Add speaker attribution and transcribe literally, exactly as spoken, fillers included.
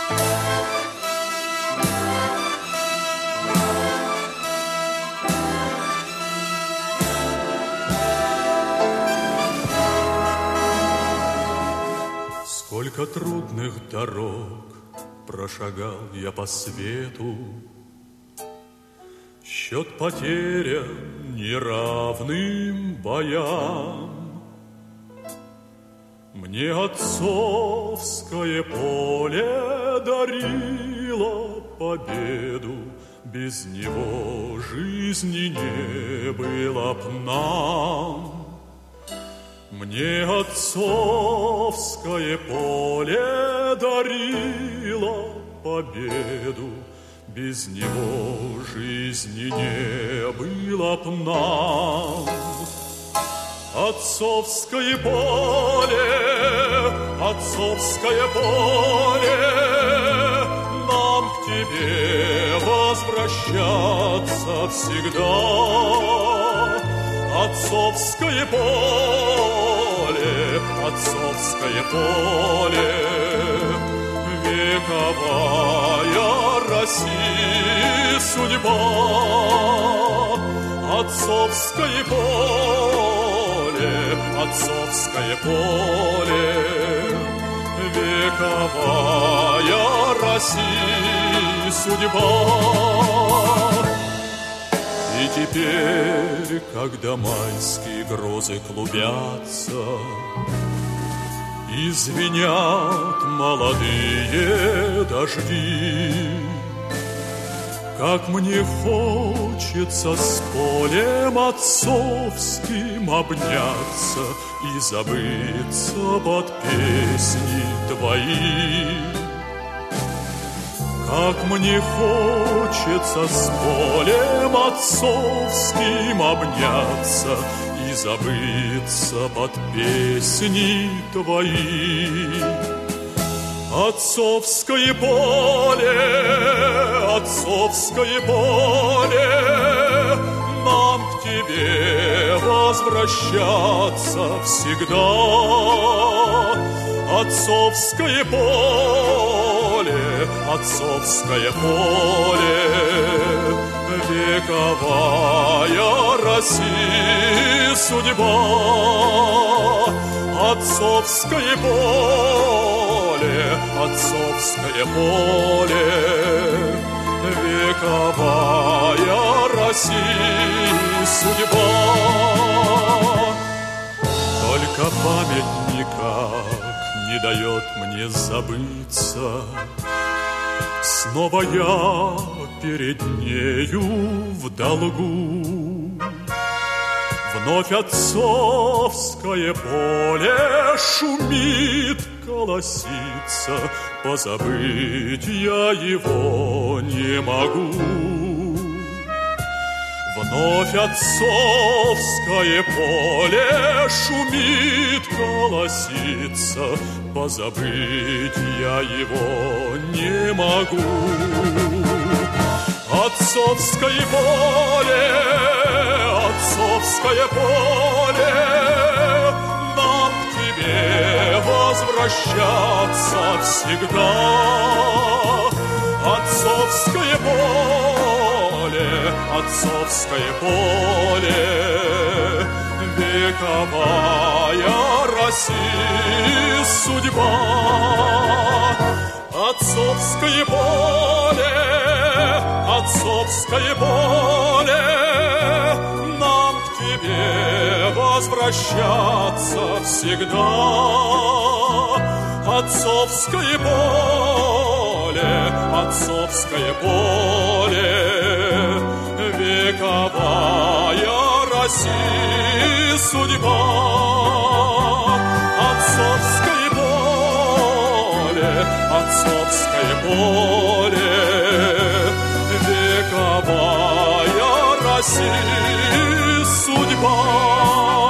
Speaker 1: Сколько трудных дорог прошагал я по свету, счет потерян неравным боям. Мне отцовское поле дарило победу, без него жизни не было б нам. Мне отцовское поле дарило победу, без него жизни не было б нам. Отцовское поле, отцовское поле, нам к тебе возвращаться всегда. Отцовское поле, отцовское поле, вековая России судьба. Отцовское поле, отцовское поле, вековая России судьба. И теперь, когда майские грозы клубятся и звенят молодые дожди, как мне хочется с полем отцовским обняться и забыться под песни твои. Как мне хочется с полем отцовским обняться и забыться под песни твои. Отцовское поле, отцовское поле, нам к тебе возвращаться всегда. Отцовское поле, отцовское поле, вековая России судьба. Отцовское поле, отцовское поле, вековая России судьба. Только память никак не дает мне забыться, снова я перед нею в долгу. Вновь отцовское поле шумит, колосится, позабыть я его не могу. Вновь отцовское поле шумит, колосится, позабыть я его не могу. Отцовское поле, отцовское поле, нам к тебе возвращаться всегда. Отцовское поле, отцовское поле, вековая России судьба. Отцовское поле, отцовское поле, нам к тебе возвращаться всегда. Отцовское поле, отцовское поле, вековая России судьба. Отцовское поле, отцовское поле, вековая России судьба.